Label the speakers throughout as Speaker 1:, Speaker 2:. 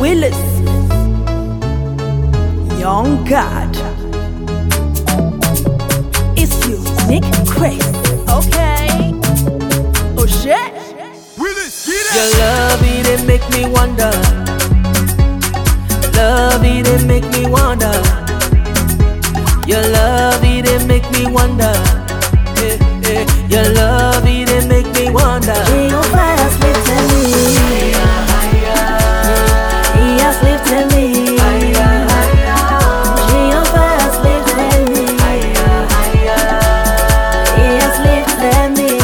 Speaker 1: Willis, Young God. It's Unique Grace. Okay. Oh shit.
Speaker 2: Willis, get
Speaker 3: Your love, it make me wonder. Love, it make me wonder. Your love, it make me wonder. Your love, it make me wonder.
Speaker 1: Jehovah has lifted me. He has lifted me. Jehovah has lifted me. He has lifted me.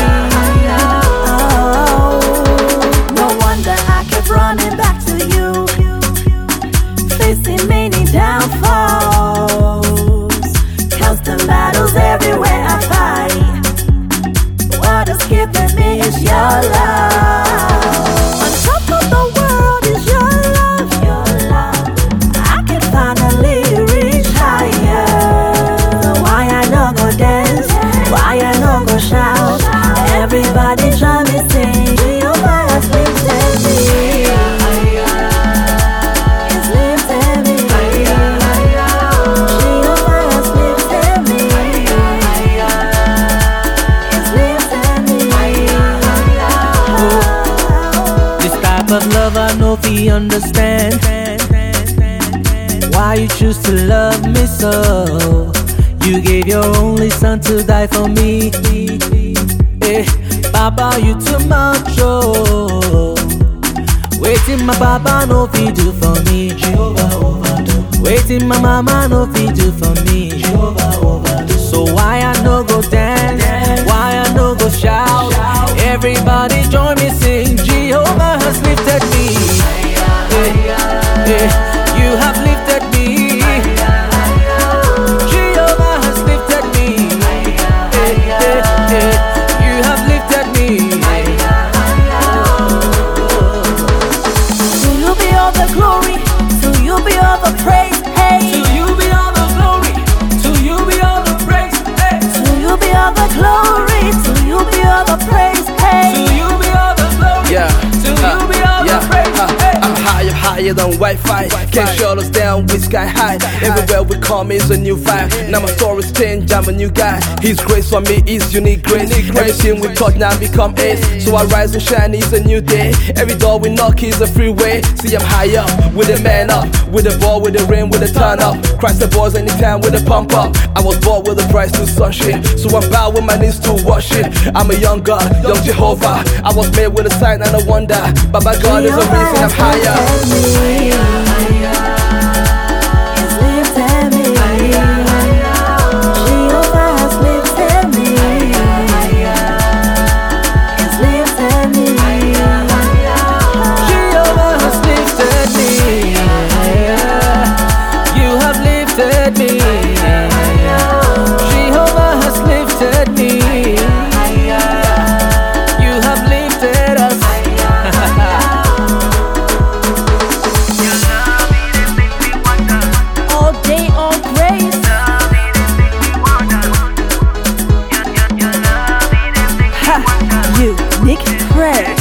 Speaker 1: Oh, no wonder I kept running back to you, facing many downfalls, constant battles everywhere I fight. What is keeping me is your love. On top of the world is your love, your love. I can finally reach higher. So why I no go dance? Why I no go shout? Everybody join me sing. Jehovah has lifted me. He's lifted me. Jehovah has lifted me. He's lifted me.
Speaker 3: This type of love I know we understand. Why you choose to love me so? You gave your only son to die for me. Baba, you too much, oh. Waiting my Baba no fi do for me. Jehovah overdo. Waiting my mama no fi do for me. Jehovah overdo. So why I no go dance? Why I no go shout? Everybody join me sing. Jehovah has lifted me. You have lifted me. Jehovah has lifted me. You have lifted me.
Speaker 1: To you be all the glory, to you be all the praise, hey.
Speaker 3: To you be all the glory. To you be all the praise. Hey.
Speaker 1: To you be all the glory, to you be all the praise, hey.
Speaker 3: To you be all the glory.
Speaker 4: Yeah.
Speaker 3: To you be all the praise. Hey.
Speaker 4: I'm higher than Wi-Fi. Can't shut us down, we sky high. Everywhere we come is a new vibe. Now my story's changed, I'm a new guy. His grace for me is unique grace. Everything we touch now become ace. So I rise and shine, it's a new day. Every door we knock is a freeway. See I'm high up, with a man up, with the ball, with the rain, with the turn up. Christ the boys anytime with a pump up. I was born with a price to sonship, so I'm bowed with my knees to worship. I'm a young God, young Jehovah. I was made with a sign and a wonder. But my God is a reason I'm higher.
Speaker 1: Unique Grace.